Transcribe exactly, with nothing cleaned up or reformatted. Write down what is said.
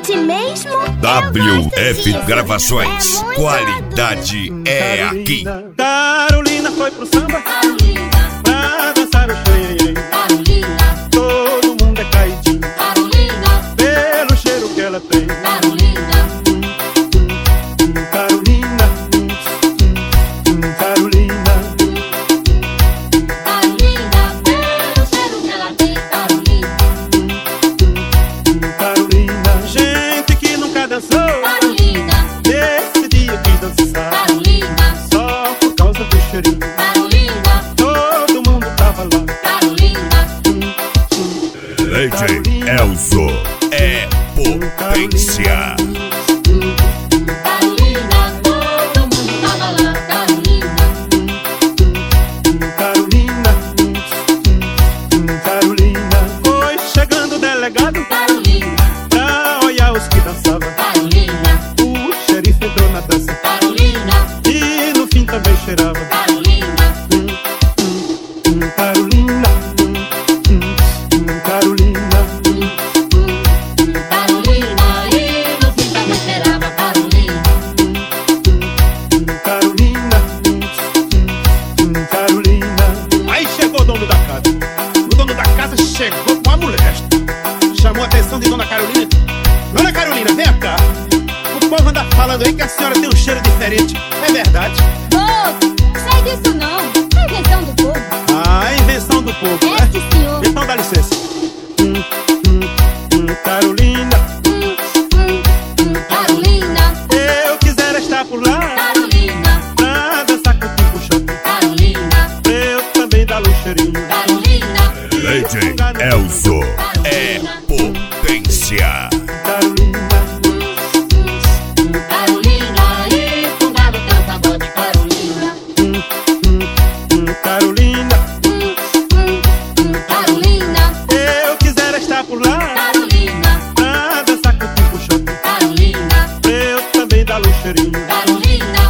curte mesmo? W F Gravações, é qualidade é aqui. Carolina foi pro samba, Carolina, pra dançar o xanhê. Carolina, Todo mundo é caidinho Carolina, pelo cheiro que ela tem. Carolina, Carolina, Carolina, Carolina, pelo cheiro que ela tem. Carolina, Carolina. Gente que nunca dançou, Carolina, nesse dia quis dançar, Carolina, só por causa do cheirinho. Carolina, Todo mundo tava lá. Carolina, D J Elzo é potência. Carolina, todo mundo tava lá. Carolina, Carolina, Carolina. Foi chegando o delegado Carolina, pra olhar os que dançavam. Carolina, O xerife entrou na dança Carolina, e no fim também cheirava. Carolina, Carolina, Carolina, Carolina, e no fim também cheirava. Carolina, Carolina, Carolina. Aí chegou o dono da casa. O dono da casa chegou com a mulher. Chamou a atenção de Dona Carolina. Dona Carolina, vem cá. O povo anda falando aí que a senhora tem um cheiro diferente. É verdade? moço, sai disso não, é invenção do povo. Ah, invenção do povo, É, né? sim, senhor. Então dá licença. Hum, hum, hum, Carolina, Hum, hum, hum, Carolina, eu quisera estar por lá Carolina, pra dançar com o tipo shopping. Carolina, Eu também dar um cheirinho. Carolina, D J Elzo é potência. Carolina, hum, Carolina, e fungar o teu pagode. Carolina, hum, hum, hum, Carolina, hum, hum, hum, Carolina, eu quisera estar por lá Carolina, pra dançar com o tipo shopping. Carolina, Eu também dar um cheirinho. Carolina,